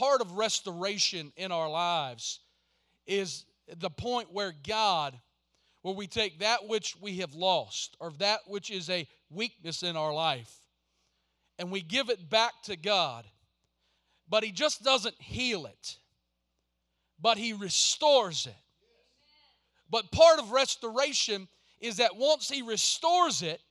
part of restoration in our lives is the point where we take that which we have lost or that which is a weakness in our life and we give it back to God. But He just doesn't heal it, but He restores it. But part of restoration is that once He restores it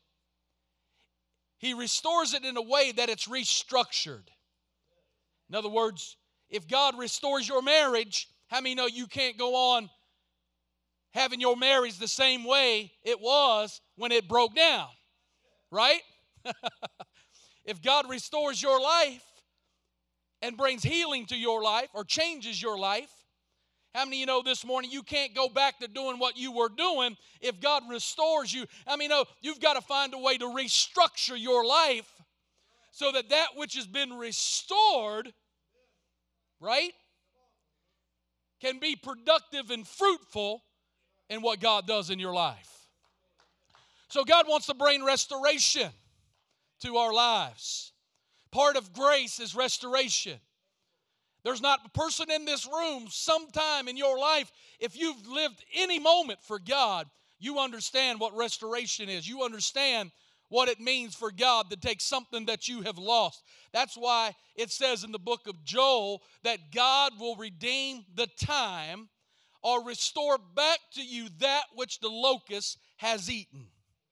in a way that it's restructured. In other words, if God restores your marriage, how many know you can't go on having your marriage the same way it was when it broke down? Right? If God restores your life and brings healing to your life or changes your life, how many of you know this morning you can't go back to doing what you were doing if God restores you? How many know you've got to find a way to restructure your life so that that which has been restored, right, can be productive and fruitful in what God does in your life. So God wants to bring restoration to our lives. Part of grace is restoration. There's not a person in this room sometime in your life, if you've lived any moment for God, you understand what restoration is. You understand what it means for God to take something that you have lost. That's why it says in the book of Joel that God will redeem the time or restore back to you that which the locust has eaten.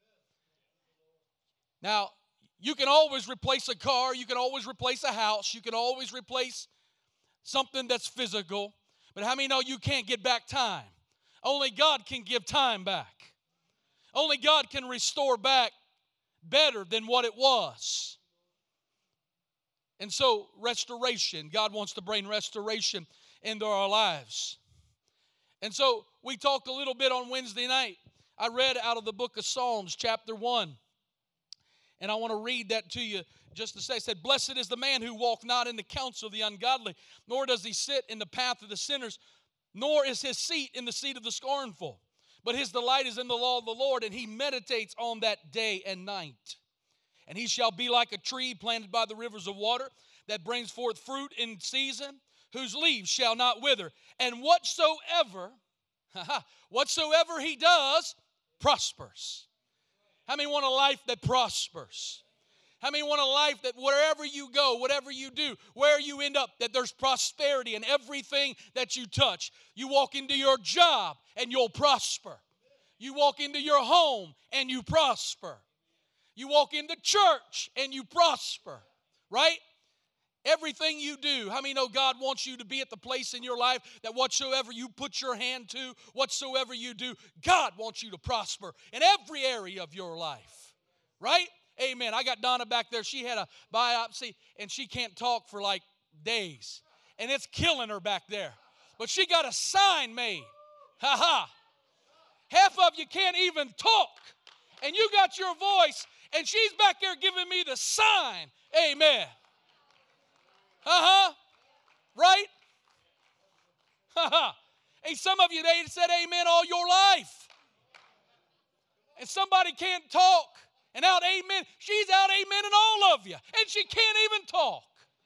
Now, you can always replace a car, you can always replace a house, you can always replace something that's physical, but how many know you can't get back time? Only God can give time back. Only God can restore back better than what it was. And so, restoration, God wants to bring restoration into our lives. And so, we talked a little bit on Wednesday night. I read out of the book of Psalms, chapter 1. And I want to read that to you just to say, it said, "Blessed is the man who walketh not in the counsel of the ungodly, nor does he sit in the path of the sinners, nor is his seat in the seat of the scornful. But his delight is in the law of the Lord, and he meditates on that day and night. And he shall be like a tree planted by the rivers of water, that brings forth fruit in season, whose leaves shall not wither. And whatsoever he does prospers." How many want a life that prospers? How many want a life that wherever you go, whatever you do, where you end up, that there's prosperity in everything that you touch? You walk into your job and you'll prosper. You walk into your home and you prosper. You walk into church and you prosper, right? Everything you do, how many know God wants you to be at the place in your life that whatsoever you put your hand to, whatsoever you do, God wants you to prosper in every area of your life, right? Amen. I got Donna back there. She had a biopsy, and she can't talk for like days, and it's killing her back there. But she got a sign made. Ha-ha. Half of you can't even talk, and you got your voice, and she's back there giving me the sign. Amen. Right? Hey, some of you, they said amen all your life. And somebody can't talk and out amen. She's out amening all of you. And she can't even talk.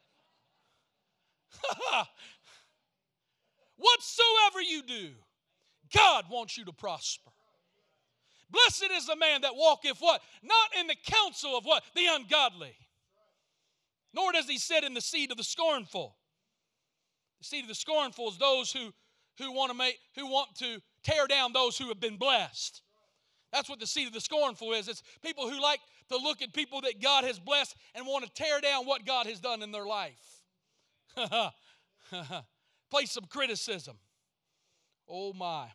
Whatsoever you do, God wants you to prosper. Blessed is the man that walketh what? Not in the counsel of what? The ungodly. Nor does he sit in the seat of the scornful. The seat of the scornful is those who want to tear down those who have been blessed. That's what the seat of the scornful is. It's people who like to look at people that God has blessed and want to tear down what God has done in their life. Place some criticism. Oh my.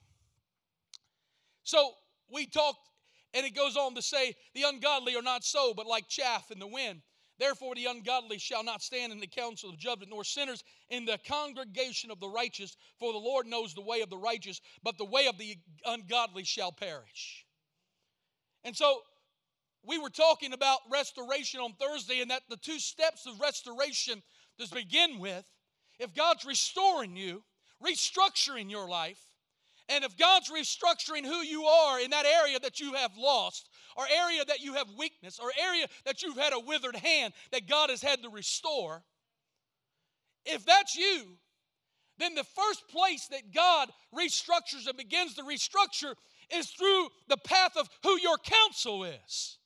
So we talked, and it goes on to say, the ungodly are not so, but like chaff in the wind. Therefore the ungodly shall not stand in the council of judgment, nor sinners in the congregation of the righteous. For the Lord knows the way of the righteous, but the way of the ungodly shall perish. And so we were talking about restoration on Thursday, and that the two steps of restoration to begin with, if God's restoring you, restructuring your life, and if God's restructuring who you are in that area that you have lost, or area that you have weakness, or area that you've had a withered hand that God has had to restore, if that's you, then the first place that God restructures and begins to restructure is through the path of who your counsel is.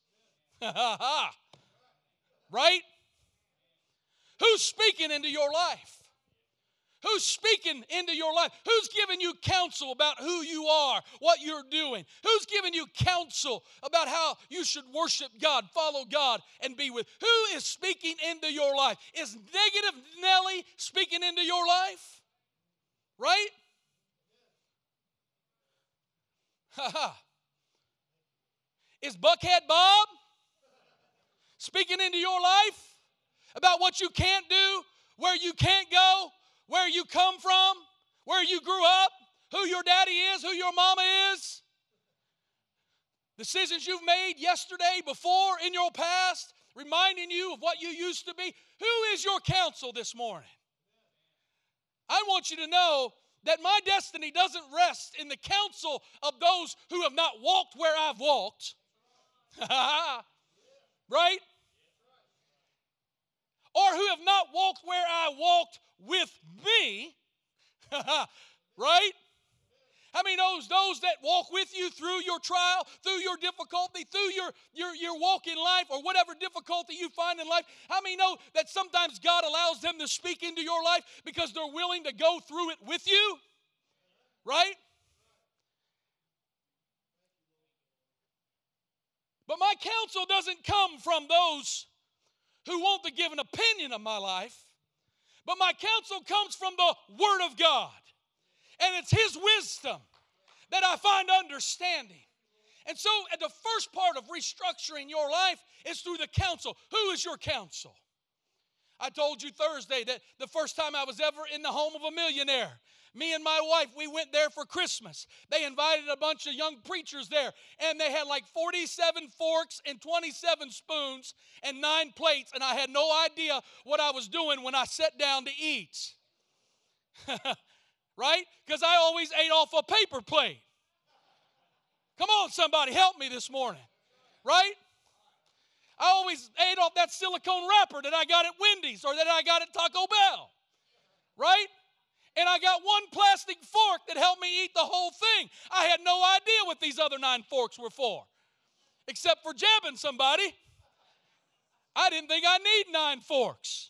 Right? Who's speaking into your life? Who's speaking into your life? Who's giving you counsel about who you are, what you're doing? Who's giving you counsel about how you should worship God, follow God, and be with? Who is speaking into your life? Is negative Nelly speaking into your life? Right? Is Buckhead Bob speaking into your life about what you can't do, where you can't go, where you come from, where you grew up, who your daddy is, who your mama is? Decisions you've made yesterday, before, in your past, reminding you of what you used to be. Who is your counsel this morning? I want you to know that my destiny doesn't rest in the counsel of those who have not walked where I've walked. Right? Or who have not walked where I walked with me. Right? How many knows those that walk with you through your trial, through your difficulty, through your walk in life, or whatever difficulty you find in life? How many know that sometimes God allows them to speak into your life because they're willing to go through it with you? Right? But my counsel doesn't come from those who want to give an opinion of my life, but my counsel comes from the Word of God. And it's His wisdom that I find understanding. And so the first part of restructuring your life is through the counsel. Who is your counsel? I told you Thursday that the first time I was ever in the home of a millionaire, me and my wife, we went there for Christmas. They invited a bunch of young preachers there, and they had like 47 forks and 27 spoons and 9 plates, and I had no idea what I was doing when I sat down to eat. Right? Because I always ate off a paper plate. Come on, somebody, help me this morning. Right? I always ate off that silicone wrapper that I got at Wendy's or that I got at Taco Bell. Right? And I got one plastic fork that helped me eat the whole thing. I had no idea what these other 9 forks were for, except for jabbing somebody. I didn't think I need 9 forks.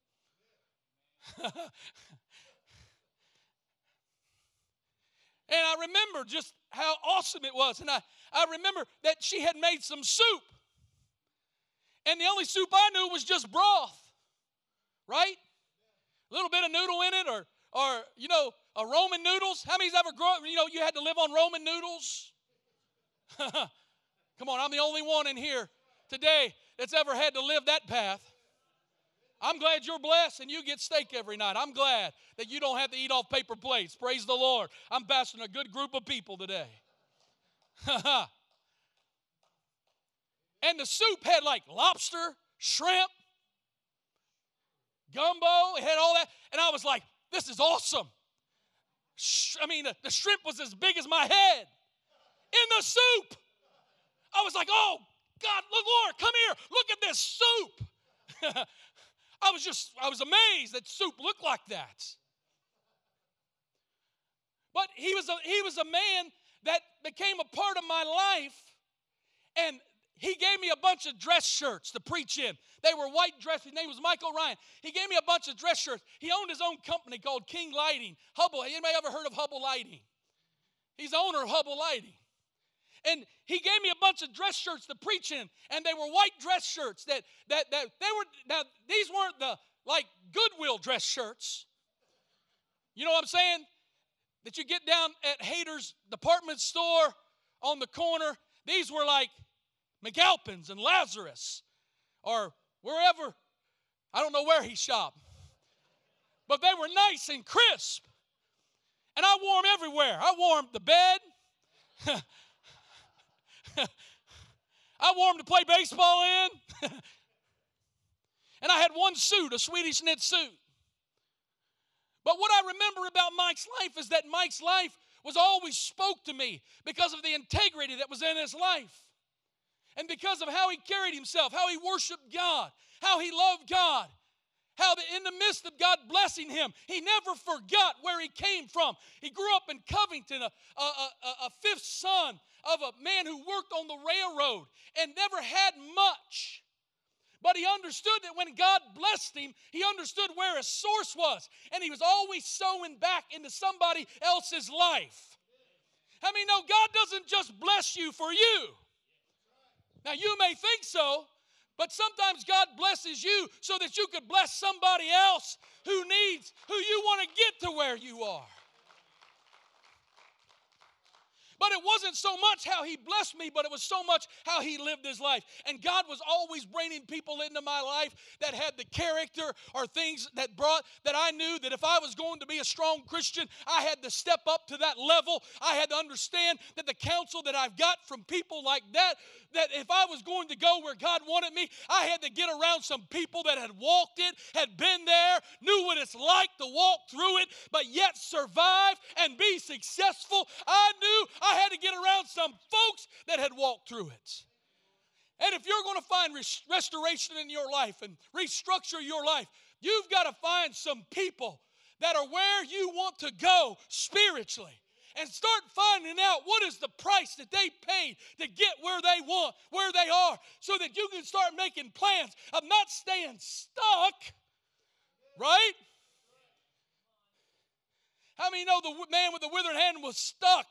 And I remember just how awesome it was. And I remember that she had made some soup. And the only soup I knew was just broth. Right? A little bit of noodle in it, or you know, a Roman noodles. How many's ever grown, you had to live on Roman noodles? Come on, I'm the only one in here today that's ever had to live that path. I'm glad you're blessed and you get steak every night. I'm glad that you don't have to eat off paper plates. Praise the Lord. I'm pastoring a good group of people today. And the soup had like lobster, shrimp, gumbo. It had all that. And I was like, this is awesome. The shrimp was as big as my head in the soup. I was like, oh, God, look, Lord, come here. Look at this soup. I was amazed that soup looked like that. But he was a man that became a part of my life, and he gave me a bunch of dress shirts to preach in. They were white dress. His name was Michael Ryan. He gave me a bunch of dress shirts. He owned his own company called King Lighting. Hubble. Anybody ever heard of Hubble Lighting? He's the owner of Hubble Lighting. And he gave me a bunch of dress shirts to preach in, and they were white dress shirts that they were. Now these weren't the like Goodwill dress shirts. You know what I'm saying? That you get down at Hader's department store on the corner. These were like McAlpin's and Lazarus, or wherever. I don't know where he shopped, but they were nice and crisp, and I wore them everywhere. I wore them to bed. I wore them to play baseball in. And I had one suit, a Swedish knit suit. But what I remember about Mike's life is that Mike's life was always spoke to me because of the integrity that was in his life. And because of how he carried himself, how he worshiped God, how he loved God, how that in the midst of God blessing him, he never forgot where he came from. He grew up in Covington, a fifth son of a man who worked on the railroad and never had much. But he understood that when God blessed him, he understood where his source was. And he was always sowing back into somebody else's life. How many know God doesn't just bless you for you? Now you may think so, but sometimes God blesses you so that you could bless somebody else who you want to get to where you are. But it wasn't so much how he blessed me, but it was so much how he lived his life. And God was always bringing people into my life that had the character or things that I knew that if I was going to be a strong Christian, I had to step up to that level. I had to understand that the counsel that I've got from people like that if I was going to go where God wanted me, I had to get around some people that had walked it, had been there, knew what it's like to walk through it, but yet survive and be successful. I knew I had to get around some folks that had walked through it. And if you're going to find restoration in your life and restructure your life, you've got to find some people that are where you want to go spiritually. And start finding out what is the price that they paid to get where they are, so that you can start making plans of not staying stuck, right? How many know the man with the withered hand was stuck?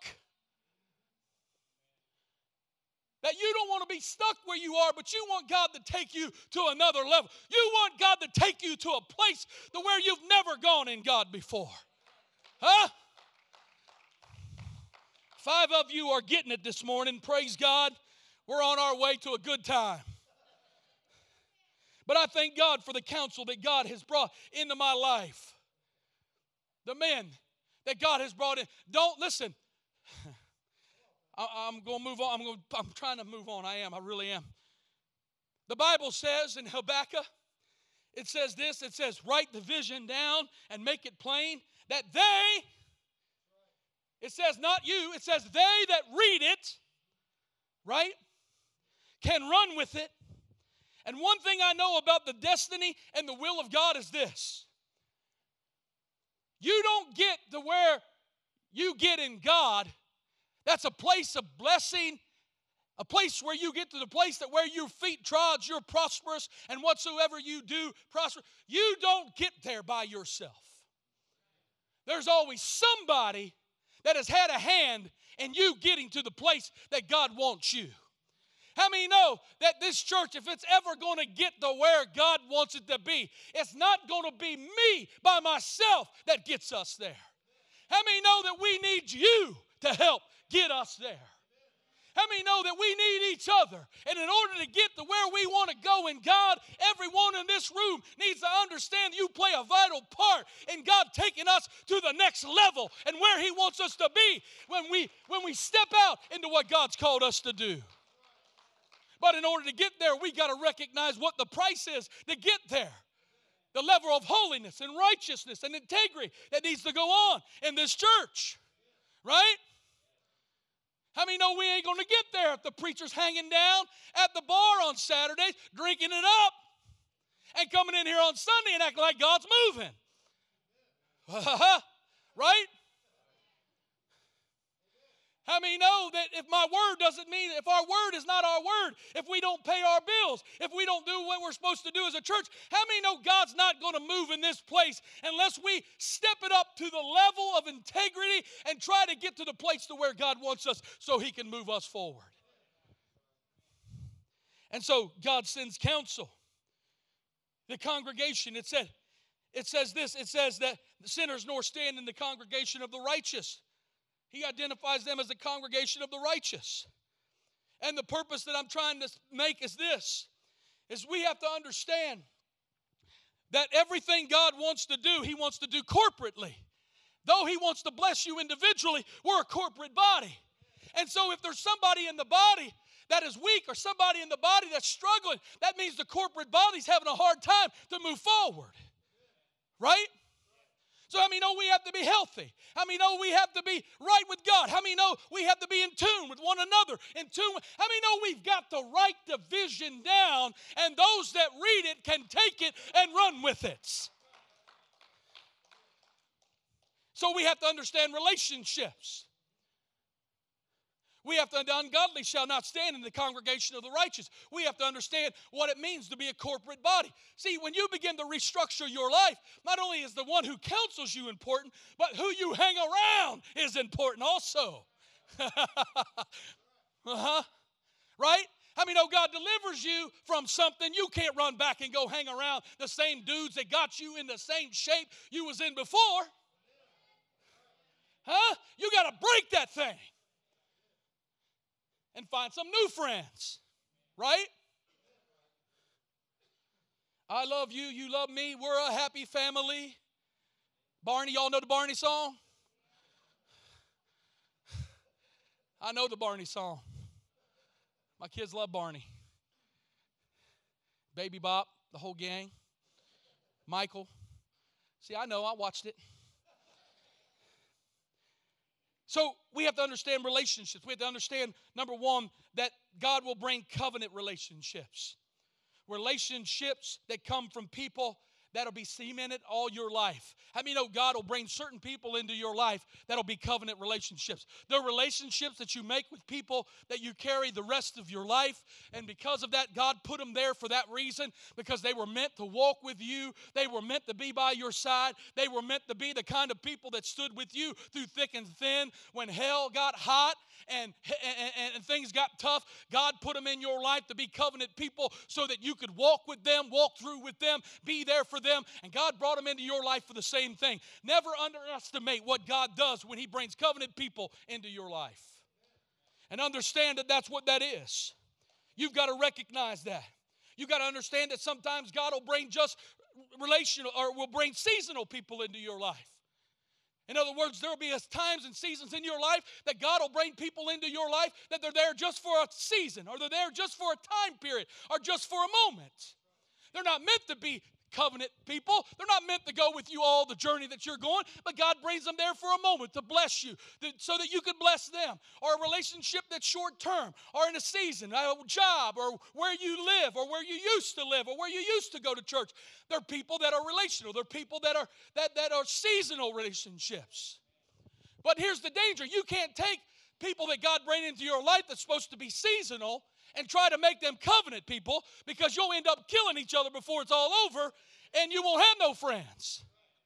That you don't want to be stuck where you are, but you want God to take you to another level. You want God to take you to a place to where you've never gone in God before. Huh? 5 of you are getting it this morning. Praise God. We're on our way to a good time. But I thank God for the counsel that God has brought into my life. The men that God has brought in. Don't listen. I'm going to move on. I'm trying to move on. I really am. The Bible says in Habakkuk, it says this. It says, write the vision down and make it plain that they... It says not you, it says they that read it, right, can run with it. And one thing I know about the destiny and the will of God is this. You don't get to where you get in God. That's a place of blessing, a place where you get to the place that where your feet trod, you're prosperous, and whatsoever you do, prosper. You don't get there by yourself. There's always somebody that has had a hand in you getting to the place that God wants you. How many know that this church, if it's ever going to get to where God wants it to be, it's not going to be me by myself that gets us there. How many know that we need you to help get us there? How many know that we need each other? And in order to get to where we want to go in God, everyone in this room needs to understand you play a vital part in God taking us to the next level and where He wants us to be when we step out into what God's called us to do. But in order to get there, we got to recognize what the price is to get there. The level of holiness and righteousness and integrity that needs to go on in this church. Right? How many know we ain't going to get there if the preacher's hanging down at the bar on Saturdays, drinking it up, and coming in here on Sunday and acting like God's moving? Right? How many know that if my word doesn't mean, if our word is not our word, if we don't pay our bills, if we don't do what we're supposed to do as a church, how many know God's not going to move in this place unless we step it up to the level of integrity and try to get to the place to where God wants us so He can move us forward? And so God sends counsel. The congregation, it says this, it says that the sinners nor stand in the congregation of the righteous. He identifies them as the congregation of the righteous. And the purpose that I'm trying to make is this, is we have to understand that everything God wants to do, He wants to do corporately. Though He wants to bless you individually, we're a corporate body. And so if there's somebody in the body that is weak or somebody in the body that's struggling, that means the corporate body's having a hard time to move forward. Right? So how many know we have to be healthy? How many know we have to be right with God? How many know we have to be in tune with one another? How many know we've got to write the vision down, and those that read it can take it and run with it? So we have to understand relationships. We have to, the ungodly shall not stand in the congregation of the righteous. We have to understand what it means to be a corporate body. See, when you begin to restructure your life, not only is the one who counsels you important, but who you hang around is important also. Right? How many know God delivers you from something? You can't run back and go hang around the same dudes that got you in the same shape you was in before. You got to break that thing and find some new friends, right? I love you, you love me, we're a happy family. Barney, y'all know the Barney song? I know the Barney song. My kids love Barney. Baby Bop, the whole gang. Michael. See, I know, I watched it. So we have to understand relationships. We have to understand, number one, that God will bring covenant relationships. Relationships that come from people that'll be cemented all your life. How many know God will bring certain people into your life that'll be covenant relationships? They're relationships that you make with people that you carry the rest of your life. And because of that, God put them there for that reason, because they were meant to walk with you. They were meant to be by your side. They were meant to be the kind of people that stood with you through thick and thin. When hell got hot and things got tough, God put them in your life to be covenant people so that you could walk with them, walk through with them, be there for them. And God brought them into your life for the same thing. Never underestimate what God does when He brings covenant people into your life. And understand that that's what that is. You've got to recognize that. You've got to understand that sometimes God will bring just relational, or will bring seasonal people into your life. In other words, there will be times and seasons in your life that God will bring people into your life that they're there just for a season, or they're there just for a time period, or just for a moment. They're not meant to be covenant people. They're not meant to go with you all the journey that you're going, but God brings them there for a moment to bless you, so that you can bless them. Or a relationship that's short term, or in a season, a job, or where you live, or where you used to live, or where you used to go to church. They're people that are relational. They're people that are seasonal relationships. But here's the danger. You can't take people that God brings into your life that's supposed to be seasonal and try to make them covenant people, because you'll end up killing each other before it's all over, and you won't have no friends.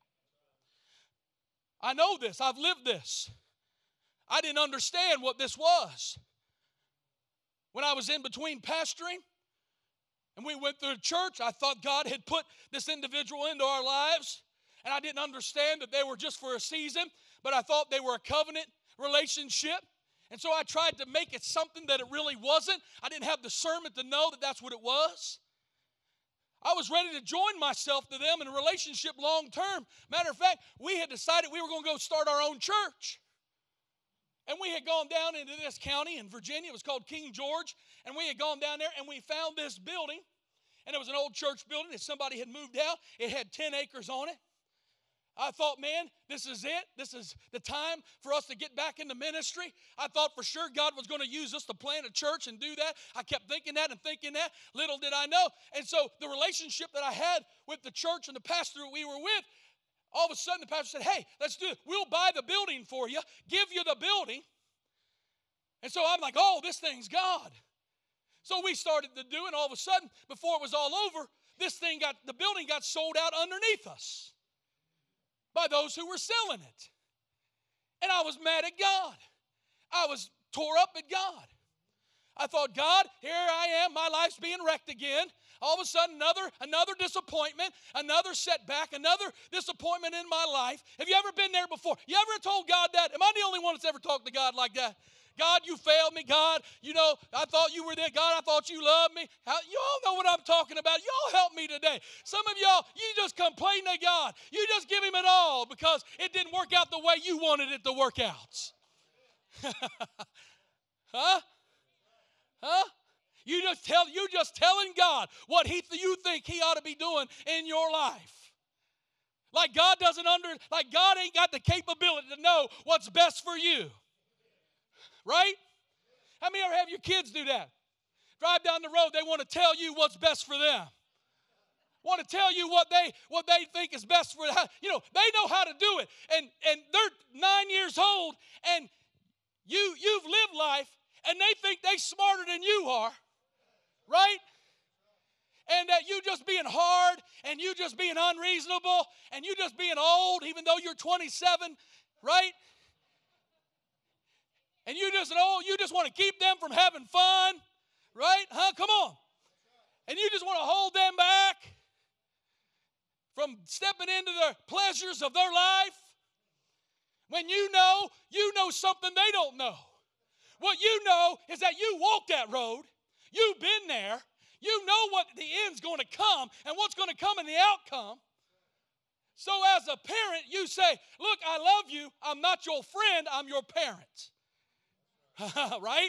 I know this. I've lived this. I didn't understand what this was. When I was in between pastoring and we went through church, I thought God had put this individual into our lives, and I didn't understand that they were just for a season, but I thought they were a covenant relationship. And so I tried to make it something that it really wasn't. I didn't have discernment to know that that's what it was. I was ready to join myself to them in a relationship long term. Matter of fact, we had decided we were going to go start our own church. And we had gone down into this county in Virginia. It was called King George. And we had gone down there and we found this building. And it was an old church building that somebody had moved out. It had 10 acres on it. I thought, man, this is it. This is the time for us to get back into ministry. I thought for sure God was going to use us to plant a church and do that. I kept thinking that and thinking that. Little did I know. And so the relationship that I had with the church and the pastor we were with, all of a sudden the pastor said, hey, let's do it. We'll buy the building for you, give you the building. And so I'm like, oh, this thing's God. So we started to do it, and all of a sudden, before it was all over, the building got sold out underneath us by those who were selling it. And I was mad at God. I was tore up at God. I thought, God, here I am, my life's being wrecked again. All of a sudden, another disappointment, another setback, another disappointment in my life. Have you ever been there before? You ever told God that? Am I the only one that's ever talked to God like that? God, you failed me. God, I thought you were there. God, I thought you loved me. You all know what I'm talking about. Y'all help me today. Some of y'all, you just complain to God. You just give Him it all because it didn't work out the way you wanted it to work out. Huh? You just telling God what you think He ought to be doing in your life. Like God like God ain't got the capability to know what's best for you. Right? How many ever have your kids do that? Drive down the road, they want to tell you what's best for them. Want to tell you what they think is best for them. You know, they know how to do it. And they're 9 years old, and you've lived life, and they think they're smarter than you are. Right? And that you just being hard, and you just being unreasonable, and you just being old, even though you're 27, right? And you just want to keep them from having fun, right? Huh? Come on. And you just want to hold them back from stepping into the pleasures of their life. When you know something they don't know. What you know is that you walked that road. You've been there. You know what the end's going to come and what's going to come in the outcome. So as a parent, you say, look, I love you. I'm not your friend. I'm your parent. Right?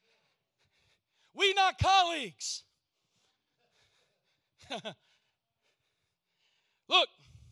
We not colleagues. Look.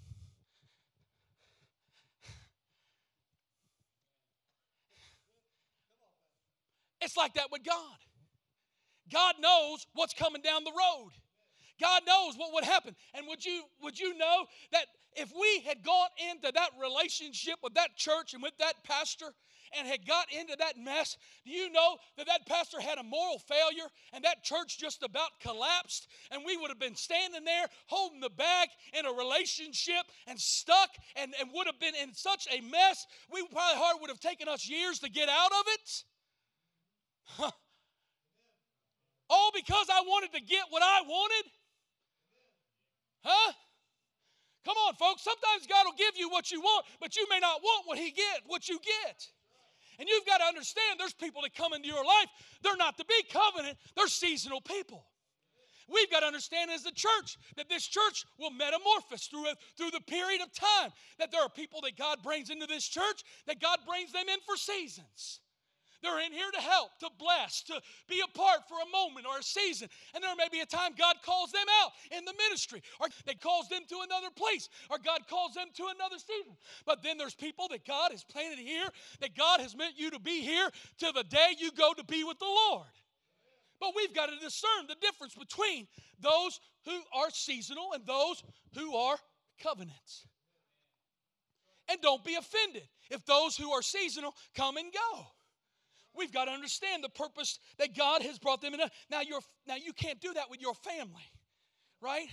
It's like that with God. God knows what's coming down the road. God knows what would happen. And would you know that if we had gone into that relationship with that church and with that pastor and had got into that mess, do you know that that pastor had a moral failure and that church just about collapsed, and we would have been standing there holding the bag in a relationship and stuck and would have been in such a mess, would have taken us years to get out of it? Huh. All because I wanted to get what I wanted? Huh? Come on, folks. Sometimes God will give you what you want, but you may not want what you get. And you've got to understand there's people that come into your life, they're not to be covenant, they're seasonal people. We've got to understand as a church that this church will metamorphose through the period of time. That there are people that God brings into this church, that God brings them in for seasons. They're in here to help, to bless, to be a part for a moment or a season. And there may be a time God calls them out in the ministry, or that calls them to another place, or God calls them to another season. But then there's people that God has planted here, that God has meant you to be here till the day you go to be with the Lord. But we've got to discern the difference between those who are seasonal and those who are covenants. And don't be offended if those who are seasonal come and go. We've got to understand the purpose that God has brought them in. Now you can't do that with your family, right?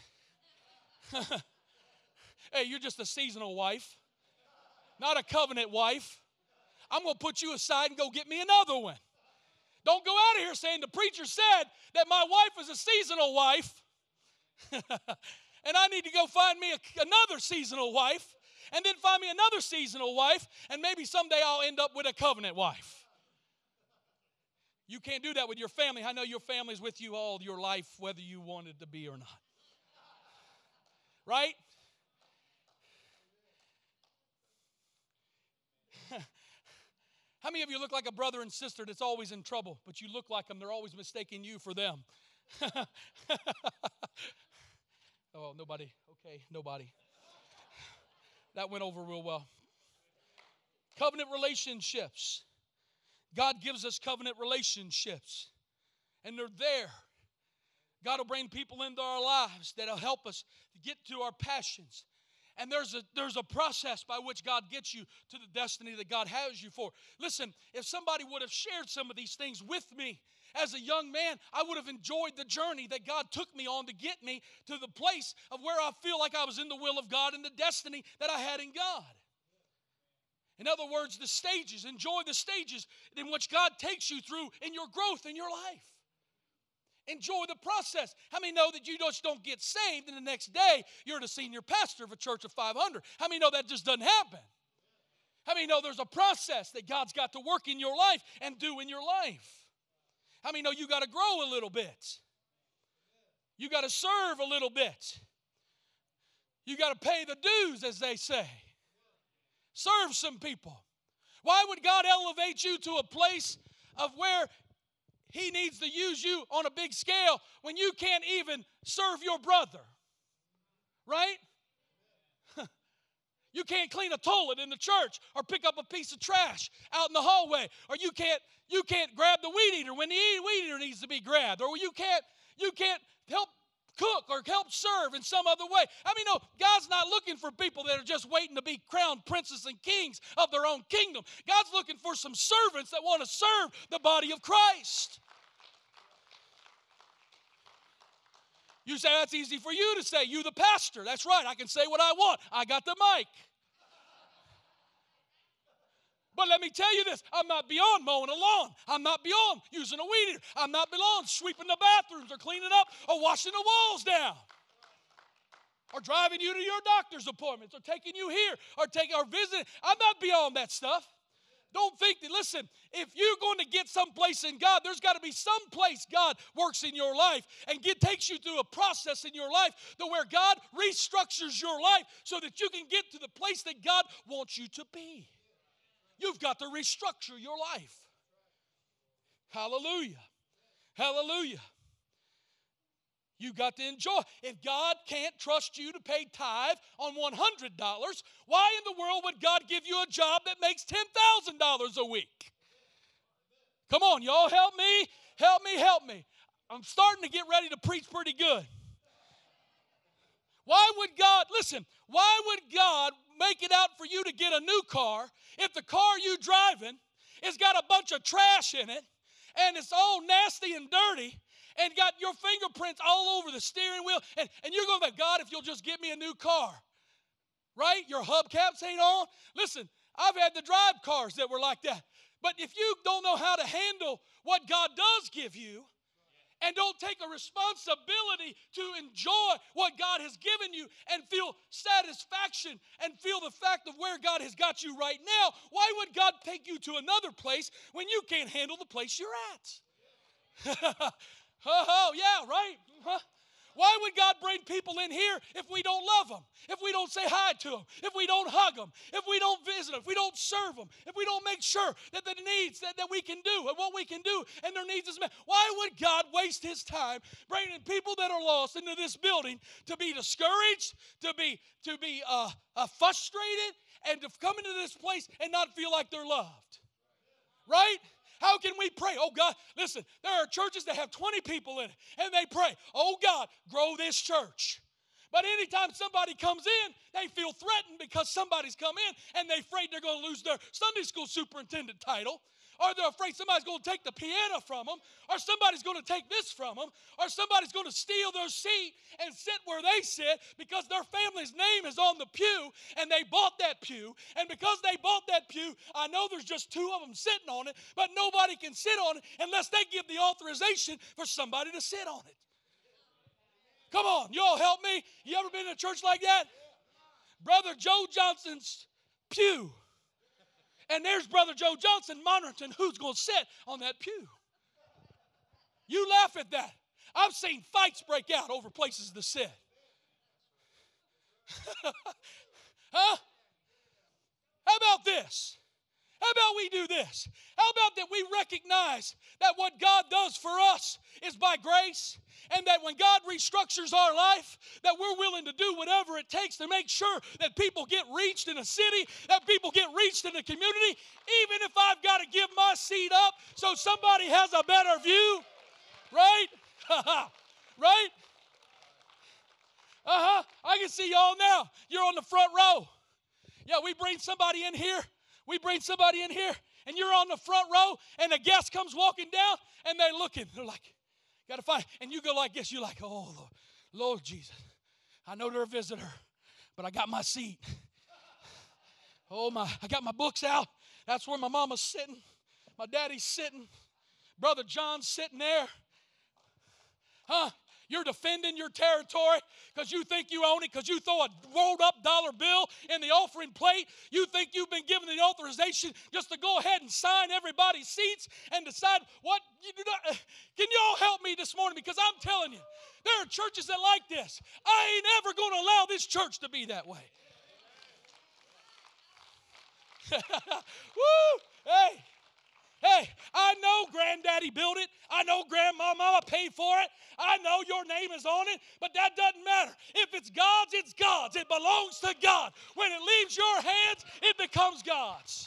Hey, you're just a seasonal wife, not a covenant wife. I'm going to put you aside and go get me another one. Don't go out of here saying the preacher said that my wife is a seasonal wife, and I need to go find me another seasonal wife, and then find me another seasonal wife, and maybe someday I'll end up with a covenant wife. You can't do that with your family. I know your family's with you all your life, whether you wanted to be or not. Right? How many of you look like a brother and sister that's always in trouble, but you look like them, they're always mistaking you for them? Oh, nobody. Okay, nobody. That went over real well. Covenant relationships. God gives us covenant relationships, and they're there. God will bring people into our lives that will help us get to our passions. And there's a process by which God gets you to the destiny that God has you for. Listen, if somebody would have shared some of these things with me as a young man, I would have enjoyed the journey that God took me on to get me to the place of where I feel like I was in the will of God and the destiny that I had in God. In other words, the stages. Enjoy the stages in which God takes you through in your growth in your life. Enjoy the process. How many know that you just don't get saved and the next day you're the senior pastor of a church of 500? How many know that just doesn't happen? How many know there's a process that God's got to work in your life and do in your life? How many know you got to grow a little bit? You got to serve a little bit. You got to pay the dues, as they say. Serve some people. Why would God elevate you to a place of where He needs to use you on a big scale when you can't even serve your brother? Right? You can't clean a toilet in the church or pick up a piece of trash out in the hallway. Or you can't grab the weed eater when the weed eater needs to be grabbed. Or you can't help cook or help serve in some other way. I mean, no, God's not looking for people that are just waiting to be crowned princes and kings of their own kingdom. God's looking for some servants that want to serve the body of Christ. You say, that's easy for you to say. You the pastor. That's right. I can say what I want. I got the mic. But let me tell you this. I'm not beyond mowing a lawn. I'm not beyond using a weed eater. I'm not beyond sweeping the bathrooms or cleaning up or washing the walls down. Or driving you to your doctor's appointments or taking you here or visiting. I'm not beyond that stuff. Don't think that, listen, if you're going to get someplace in God, there's got to be some place God works in your life and takes you through a process in your life to where God restructures your life so that you can get to the place that God wants you to be. You've got to restructure your life. Hallelujah. Hallelujah. You've got to enjoy. If God can't trust you to pay tithe on $100, why in the world would God give you a job that makes $10,000 a week? Come on, y'all, help me, help me, help me. I'm starting to get ready to preach pretty good. Why would God make it out for you to get a new car if the car you driving has got a bunch of trash in it and it's all nasty and dirty and got your fingerprints all over the steering wheel, and you're going to be, God, if you'll just give me a new car, right? Your hubcaps ain't on. Listen, I've had to drive cars that were like that. But if you don't know how to handle what God does give you and don't take a responsibility to enjoy what God has given you and feel satisfaction and feel the fact of where God has got you right now, why would God take you to another place when you can't handle the place you're at? Oh, yeah, right. Why would God bring people in here if we don't love them, if we don't say hi to them, if we don't hug them, if we don't visit them, if we don't serve them, if we don't make sure that the needs that we can do and what we can do and their needs is met? Why would God waste His time bringing people that are lost into this building to be discouraged, to be frustrated, and to come into this place and not feel like they're loved? Right? How can we pray? Oh, God, listen, there are churches that have 20 people in it, and they pray, oh, God, grow this church. But anytime somebody comes in, they feel threatened because somebody's come in, and they're afraid they're going to lose their Sunday school superintendent title, or they're afraid somebody's going to take the piano from them, or somebody's going to take this from them, or somebody's going to steal their seat and sit where they sit because their family's name is on the pew and they bought that pew. And because they bought that pew, I know there's just 2 of them sitting on it, but nobody can sit on it unless they give the authorization for somebody to sit on it. Come on, y'all help me. You ever been in a church like that? Brother Joe Johnson's pew. And there's Brother Joe Johnson monitoring who's going to sit on that pew. You laugh at that. I've seen fights break out over places to sit. Huh? How about this? How about we do this? How about that we recognize that what God does for us is by grace, and that when God restructures our life, that we're willing to do whatever it takes to make sure that people get reached in a city, that people get reached in a community, even if I've got to give my seat up so somebody has a better view, right? Right? I can see y'all now. You're on the front row. Yeah, we bring somebody in here. And you're on the front row, and a guest comes walking down, and they're looking. They're like, got to find. And you go like this. You're like, oh, Lord Jesus. I know they're a visitor, but I got my seat. I got my books out. That's where my mama's sitting. My daddy's sitting. Brother John's sitting there. You're defending your territory because you think you own it, because you throw a rolled up dollar bill in the offering plate. You think you've been given the authorization just to go ahead and sign everybody's seats and decide what you do not. Can y'all help me this morning? Because I'm telling you, there are churches that like this. I ain't ever going to allow this church to be that way. Woo! Hey, Hey, I know granddaddy built it. I know grandmama paid for it. I know your name is on it, but that doesn't matter. If it's God's, it's God's. It belongs to God. When it leaves your hands, it becomes God's.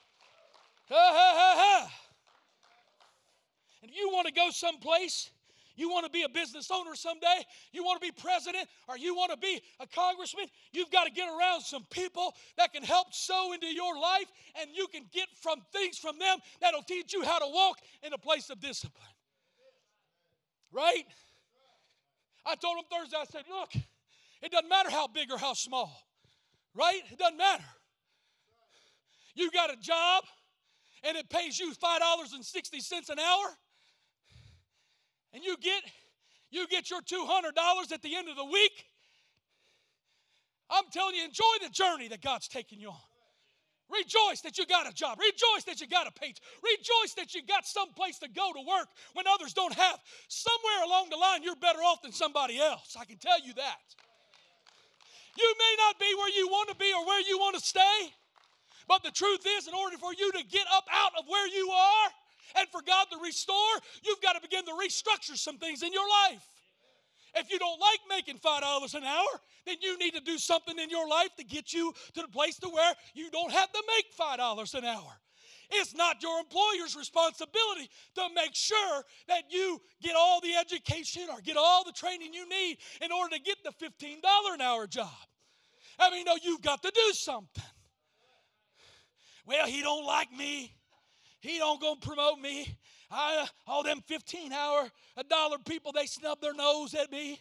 And if you want to go someplace, you want to be a business owner someday, you want to be president, or you want to be a congressman, you've got to get around some people that can help sow into your life, and you can get things from them that'll teach you how to walk in a place of discipline. Right? I told him Thursday, I said, look, it doesn't matter how big or how small. Right? It doesn't matter. You got a job, and it pays you $5.60 an hour, and you get your $200 at the end of the week. I'm telling you, enjoy the journey that God's taking you on. Rejoice that you got a job. Rejoice that you got a paycheck. Rejoice that you got some place to go to work when others don't have. Somewhere along the line, you're better off than somebody else. I can tell you that. You may not be where you want to be or where you want to stay, but the truth is, in order for you to get up out of where you are and for God to restore, you've got to begin to restructure some things in your life. If you don't like making $5 an hour, then you need to do something in your life to get you to the place to where you don't have to make $5 an hour. It's not your employer's responsibility to make sure that you get all the education or get all the training you need in order to get the $15 an hour job. I mean, no, you've got to do something. Well, he don't like me. He don't go promote me. All them $15 a dollar people, they snub their nose at me.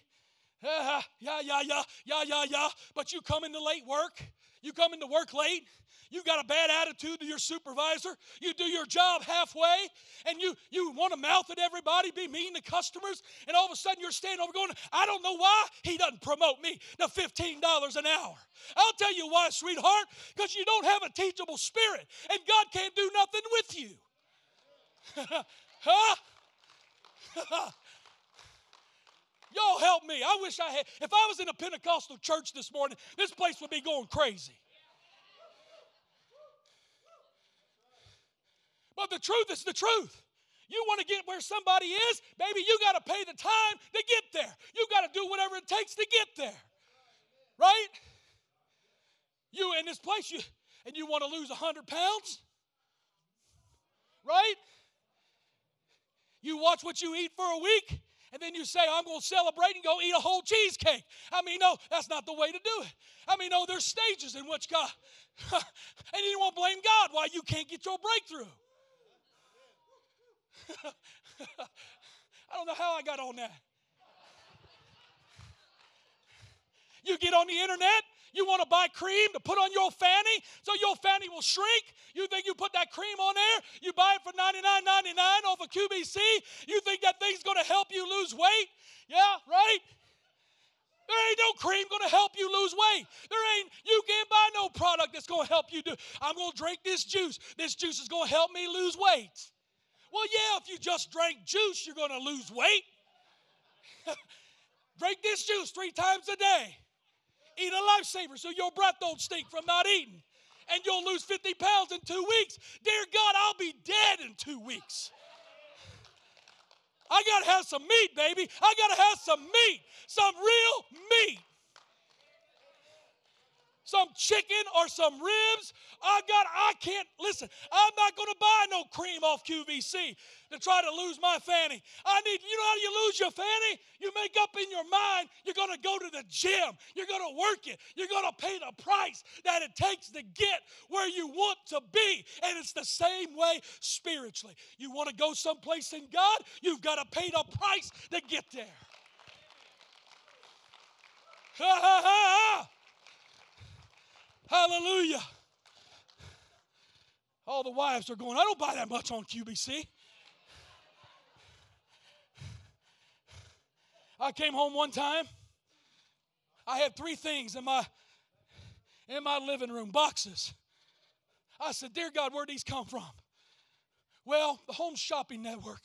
Yeah. But you come into late work. You come into work late. You got a bad attitude to your supervisor. You do your job halfway, and you want to mouth at everybody, be mean to customers, and all of a sudden you're standing over going, I don't know why he doesn't promote me to $15 an hour. I'll tell you why, sweetheart, because you don't have a teachable spirit, and God can't do nothing with you. Huh? Y'all help me. I wish I had. If I was in a Pentecostal church this morning, this place would be going crazy. But the truth is the truth. You want to get where somebody is, baby, you got to pay the time to get there. You got to do whatever it takes to get there. Right? You in this place, you want to lose 100 pounds? Right? You watch what you eat for a week, and then you say, I'm going to celebrate and go eat a whole cheesecake. I mean, no, that's not the way to do it. I mean, no, there's stages in which God, and you won't blame God why you can't get your breakthrough. I don't know how I got on that. You get on the internet, you want to buy cream to put on your fanny so your fanny will shrink. You think you put that cream on there, you buy it for $99.99 off of QVC. You think that thing's going to help you lose weight? Yeah, right? There ain't no cream going to help you lose weight. You can't buy no product that's going to help you do. I'm going to drink this juice. This juice is going to help me lose weight. Well, yeah, if you just drank juice, you're going to lose weight. Drink this juice 3 times a day. Eat a lifesaver so your breath don't stink from not eating. And you'll lose 50 pounds in 2 weeks. Dear God, I'll be dead in 2 weeks. I got to have some meat, baby. I got to have some meat. Some real meat. Some chicken or some ribs. Listen, I'm not going to buy no cream off QVC to try to lose my fanny. You know how you lose your fanny? You make up in your mind, you're going to go to the gym. You're going to work it. You're going to pay the price that it takes to get where you want to be. And it's the same way spiritually. You want to go someplace in God, you've got to pay the price to get there. Ha ha ha! Hallelujah. All the wives are going, I don't buy that much on QVC. I came home one time. I had 3 things in my living room, boxes. I said, dear God, where'd these come from? Well, the Home Shopping Network.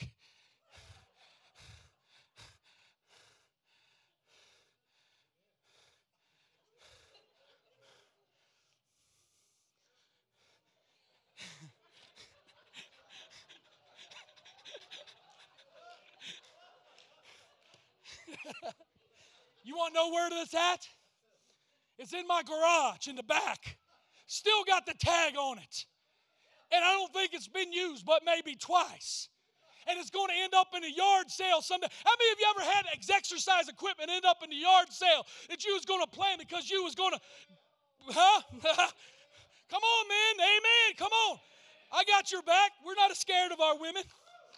You want to know where that's at? It's in my garage in the back. Still got the tag on it. And I don't think it's been used but maybe twice. And it's going to end up in a yard sale someday. How many of you ever had exercise equipment end up in the yard sale that you was going to plan because you was going to, huh? Come on, man. Amen. Come on. I got your back. We're not scared of our women.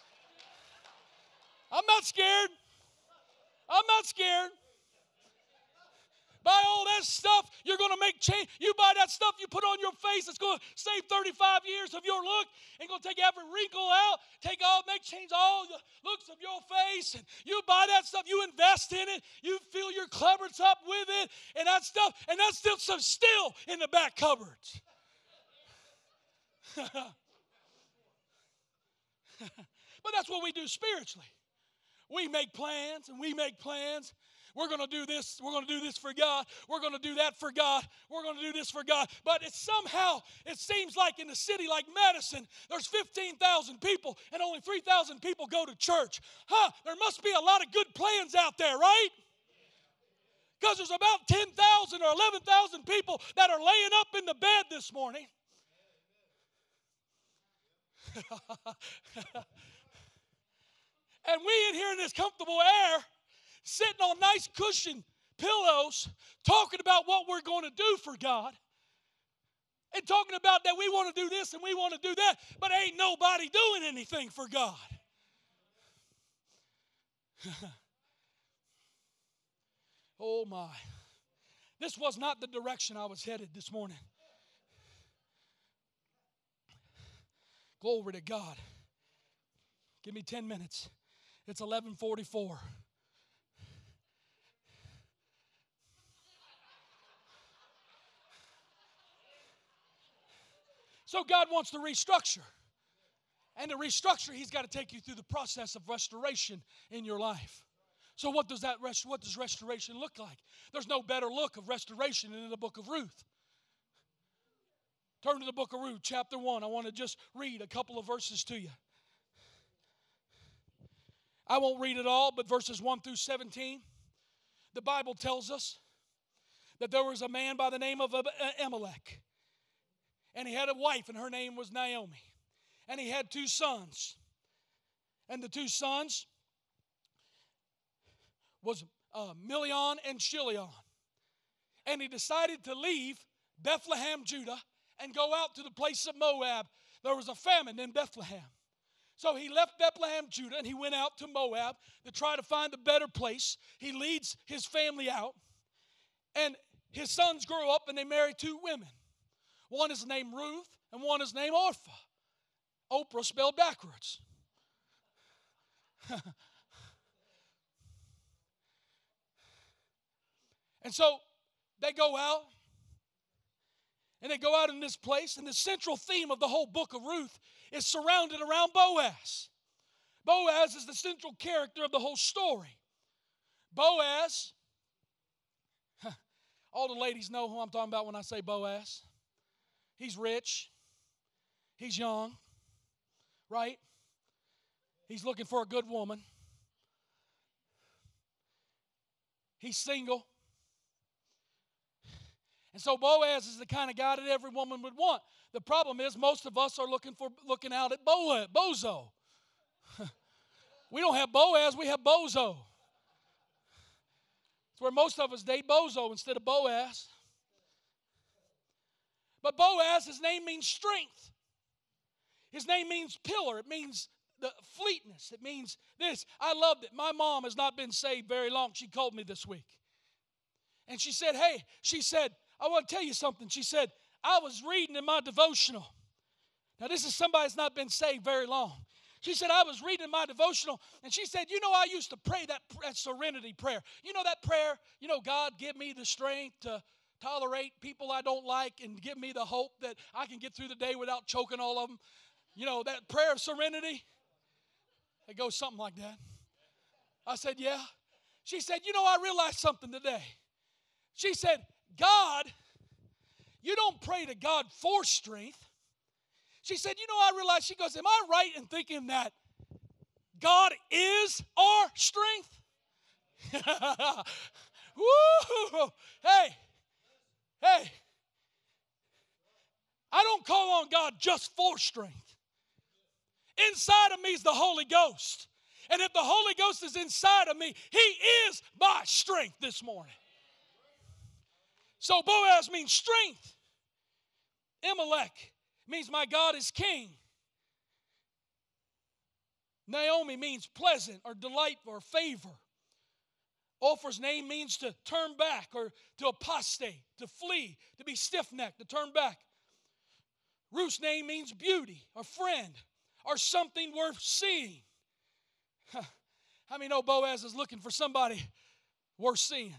I'm not scared. I'm not scared. Buy all that stuff, you're going to make change. You buy that stuff you put on your face, it's going to save 35 years of your look. It's going to take every wrinkle out, change all the looks of your face. And you buy that stuff, you invest in it, you fill your cupboards up with it, and that stuff still in the back cupboards. But that's what we do spiritually. We make plans and we make plans. We're going to do this. We're going to do this for God. We're going to do that for God. We're going to do this for God. But it seems like in a city like Madison, there's 15,000 people and only 3,000 people go to church. There must be a lot of good plans out there, right? Because there's about 10,000 or 11,000 people that are laying up in the bed this morning. And we in here in this comfortable air, sitting on nice cushion pillows, talking about what we're going to do for God. And talking about that we want to do this and we want to do that, but ain't nobody doing anything for God. Oh my. This was not the direction I was headed this morning. Glory to God. Give me 10 minutes. It's 11:44. So God wants to restructure. And to restructure, He's got to take you through the process of restoration in your life. So what does restoration look like? There's no better look of restoration than in the book of Ruth. Turn to the book of Ruth, chapter 1. I want to just read a couple of verses to you. I won't read it all, but verses 1 through 17. The Bible tells us that there was a man by the name of Elimelech. And he had a wife, and her name was Naomi. And he had 2 sons. And the 2 sons was Milion and Chilion. And he decided to leave Bethlehem, Judah, and go out to the place of Moab. There was a famine in Bethlehem. So he left Bethlehem, Judah, and he went out to Moab to try to find a better place. He leads his family out. And his sons grow up, and they marry 2 women. One is named Ruth, and one is named Orpah. Oprah spelled backwards. And so they go out, and they go out in this place, and the central theme of the whole book of Ruth is surrounded around Boaz. Boaz is the central character of the whole story. Boaz, all the ladies know who I'm talking about when I say Boaz. He's rich. He's young, right? He's looking for a good woman. He's single. And so Boaz is the kind of guy that every woman would want. The problem is most of us are looking out at Bozo. We don't have Boaz, we have Bozo. It's where most of us date Bozo instead of Boaz. But Boaz, his name means strength. His name means pillar. It means the fleetness. It means this. I loved it. My mom has not been saved very long. She called me this week. And she said, I want to tell you something. She said, I was reading in my devotional. Now, this is somebody that's not been saved very long. She said, I was reading my devotional, and she said, I used to pray that serenity prayer. You know that prayer? God, give me the strength to tolerate people I don't like and give me the hope that I can get through the day without choking all of them. That prayer of serenity? It goes something like that. I said, yeah. She said, I realized something today. She said, God, you don't pray to God for strength. She said, I realized, she goes, am I right in thinking that God is our strength? Woo! Hey, hey. I don't call on God just for strength. Inside of me is the Holy Ghost. And if the Holy Ghost is inside of me, He is my strength this morning. So Boaz means strength. Elimelech means my God is king. Naomi means pleasant or delight or favor. Orphah's name means to turn back or to apostate, to flee, to be stiff-necked, to turn back. Ruth's name means beauty or friend or something worth seeing. How many know Boaz is looking for somebody worth seeing?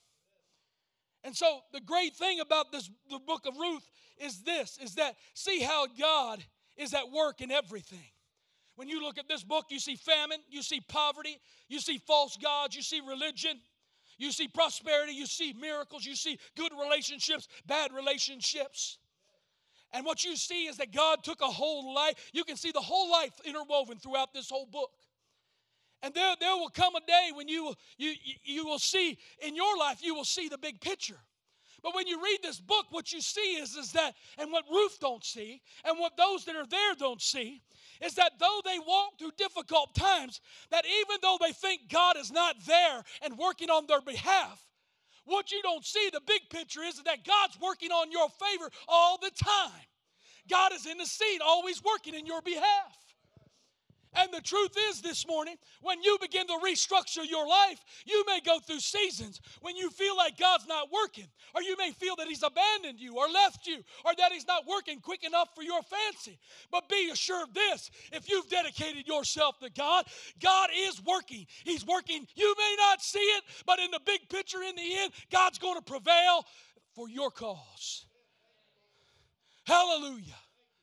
And so the great thing about the book of Ruth is this, is that see how God is at work in everything. When you look at this book, you see famine, you see poverty, you see false gods, you see religion, you see prosperity, you see miracles, you see good relationships, bad relationships. And what you see is that God took a whole life. You can see the whole life interwoven throughout this whole book. And there will come a day when you will see, in your life, you will see the big picture. But when you read this book, what you see is that, and what Ruth don't see, and what those that are there don't see, is that though they walk through difficult times, that even though they think God is not there and working on their behalf, what you don't see, the big picture is that God's working on your favor all the time. God is in the scene, always working in your behalf. And the truth is this morning, when you begin to restructure your life, you may go through seasons when you feel like God's not working, or you may feel that He's abandoned you or left you, or that He's not working quick enough for your fancy. But be assured of this, if you've dedicated yourself to God, God is working. He's working. You may not see it, but in the big picture, in the end, God's going to prevail for your cause. Hallelujah.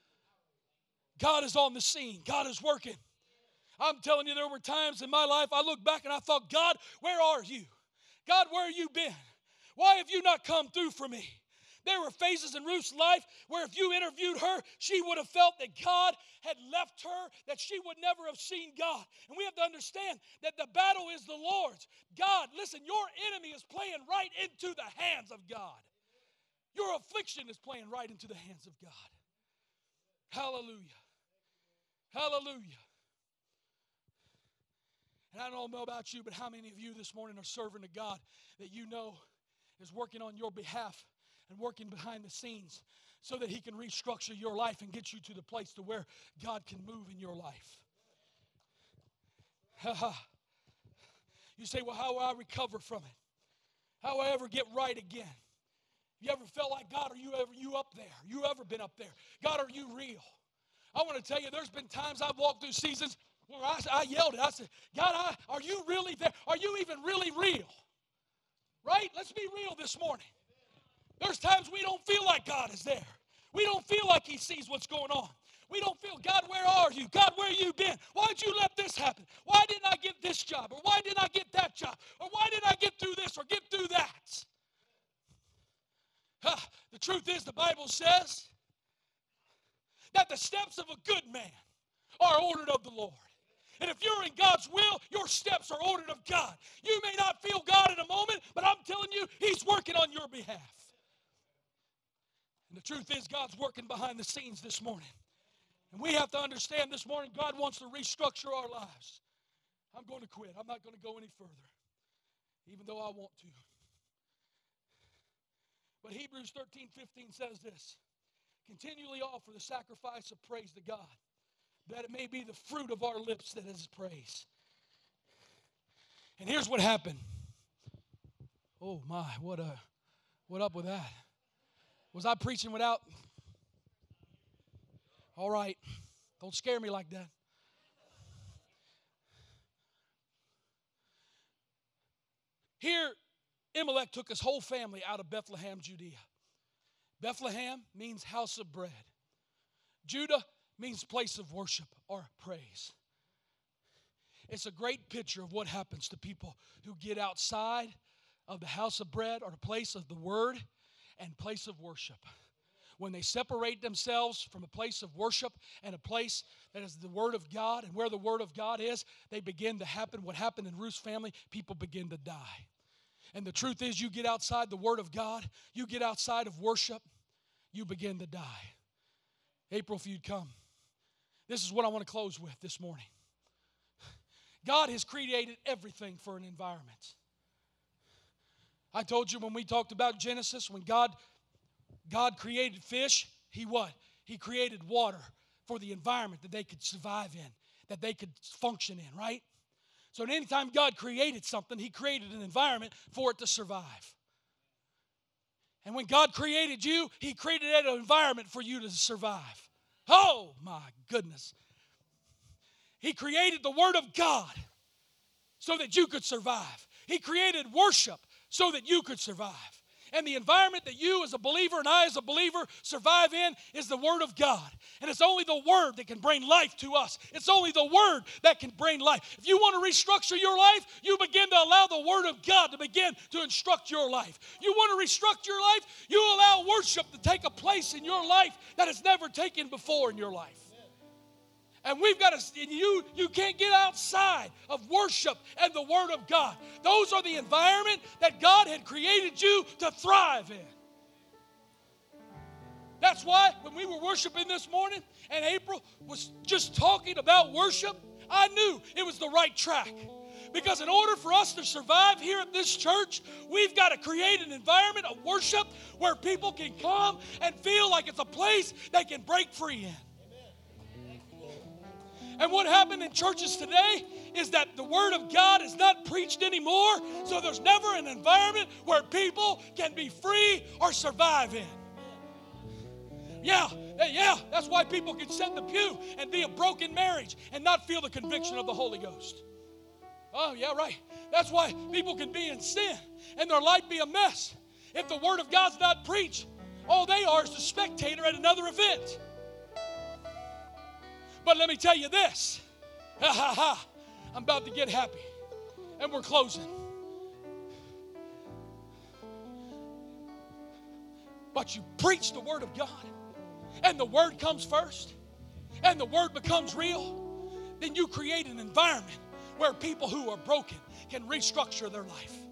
God is on the scene. God is working. I'm telling you, there were times in my life I look back and I thought, God, where are you? God, where have you been? Why have you not come through for me? There were phases in Ruth's life where if you interviewed her, she would have felt that God had left her, that she would never have seen God. And we have to understand that the battle is the Lord's. God, listen, your enemy is playing right into the hands of God. Your affliction is playing right into the hands of God. Hallelujah. Hallelujah. And I don't know about you, but how many of you this morning are serving a God that you know is working on your behalf and working behind the scenes so that He can restructure your life and get you to the place to where God can move in your life? You say, well, how will I recover from it? How will I ever get right again? You ever felt like, God, are you up there? You ever been up there? God, are you real? I want to tell you, there's been times I've walked through seasons where I yelled it. I said, God, are you really there? Are you even really real? Right? Let's be real this morning. There's times we don't feel like God is there. We don't feel like He sees what's going on. We don't feel, God, where are you? God, where you been? Why did you let this happen? Why didn't I get this job? Or why didn't I get that job? Or why didn't I get through this or get through that? The truth is, the Bible says that the steps of a good man are ordered of the Lord. And if you're in God's will, your steps are ordered of God. You may not feel God in a moment, but I'm telling you, He's working on your behalf. And the truth is, God's working behind the scenes this morning. And we have to understand this morning, God wants to restructure our lives. I'm going to quit. I'm not going to go any further, even though I want to. But Hebrews 13:15 says this: continually offer the sacrifice of praise to God, that it may be the fruit of our lips that is praise. And here's what happened. Oh my, what up with that? Was I preaching without? All right, don't scare me like that. Here, Elimelech took his whole family out of Bethlehem, Judea. Bethlehem means house of bread. Judah means place of worship or praise. It's a great picture of what happens to people who get outside of the house of bread or the place of the word and place of worship. When they separate themselves from a place of worship and a place that is the Word of God, and where the Word of God is, they begin to happen. What happened in Ruth's family, people begin to die. And the truth is, you get outside the Word of God, you get outside of worship, you begin to die. April, if you'd come. This is what I want to close with this morning. God has created everything for an environment. I told you when we talked about Genesis, when God created fish, He what? He created water for the environment that they could survive in, that they could function in, right? So anytime God created something, He created an environment for it to survive. And when God created you, He created an environment for you to survive. Oh, my goodness. He created the Word of God so that you could survive. He created worship so that you could survive. And the environment that you as a believer and I as a believer survive in is the Word of God. And it's only the Word that can bring life to us. It's only the Word that can bring life. If you want to restructure your life, you begin to allow the Word of God to begin to instruct your life. You want to restructure your life, you allow worship to take a place in your life that has never taken before in your life. And we've got to, you can't get outside of worship and the Word of God. Those are the environment that God had created you to thrive in. That's why when we were worshiping this morning and April was just talking about worship, I knew it was the right track. Because in order for us to survive here at this church, we've got to create an environment of worship where people can come and feel like it's a place they can break free in. And what happened in churches today is that the Word of God is not preached anymore, so there's never an environment where people can be free or survive in. Yeah, that's why people can sit in the pew and be a broken marriage and not feel the conviction of the Holy Ghost. Oh, yeah, right. That's why people can be in sin and their life be a mess. If the Word of God's not preached, all they are is a spectator at another event. But let me tell you this. I'm about to get happy. And we're closing. But you preach the Word of God, and the Word comes first, and the Word becomes real, then you create an environment where people who are broken can restructure their life.